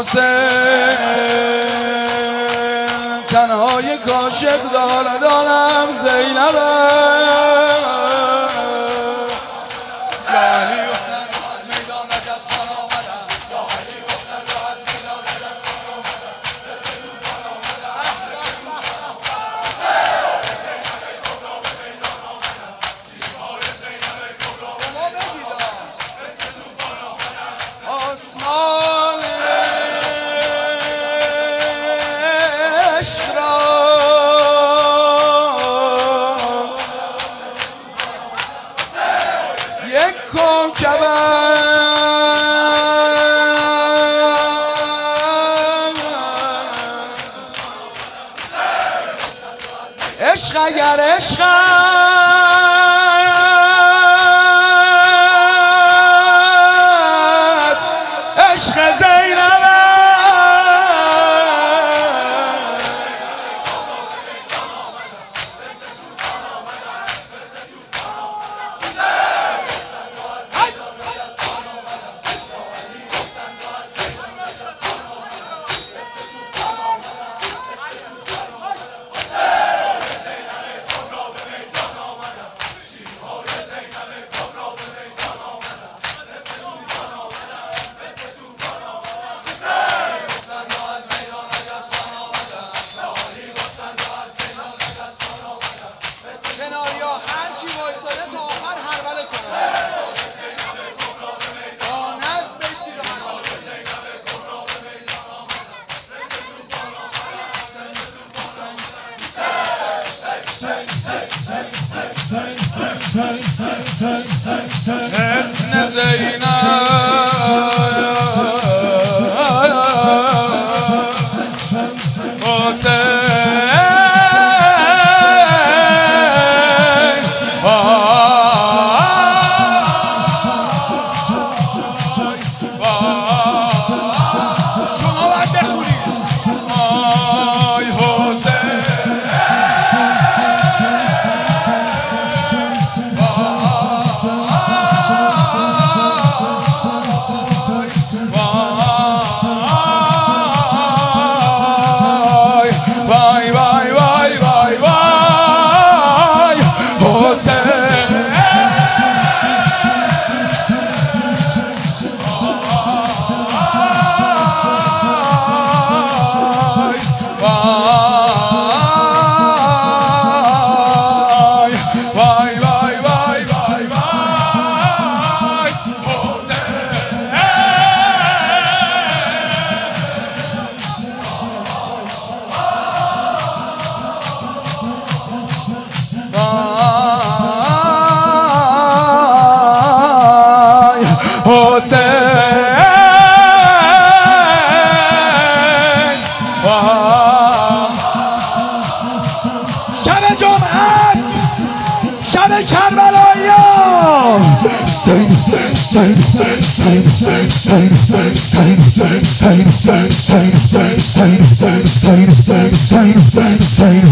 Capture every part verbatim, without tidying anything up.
حسین تنهای کاشق داره دارم زینبه آسمان عشق را یک کوکب عشق اگر عشق عشق زینبه کناریا هر کی وایساده تا آخر هربله کنه با نظم بیستید و هربله اسم زینب شما باید بخونید آی حسین وای وای وای وای وای حسین شب جمعه است شب کربلاییان سین سین سین سین سین سین سین سین سین سین سین سین سین سین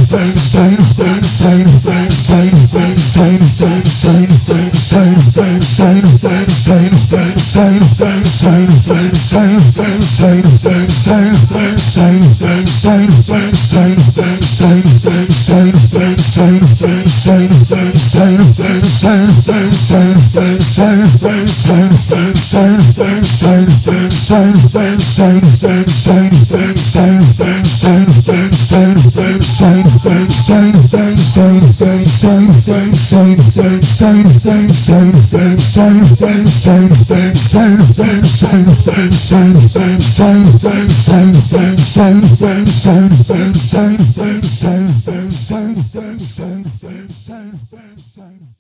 Sign, sign, sign, sign, sign, sign, sign, sign, sign.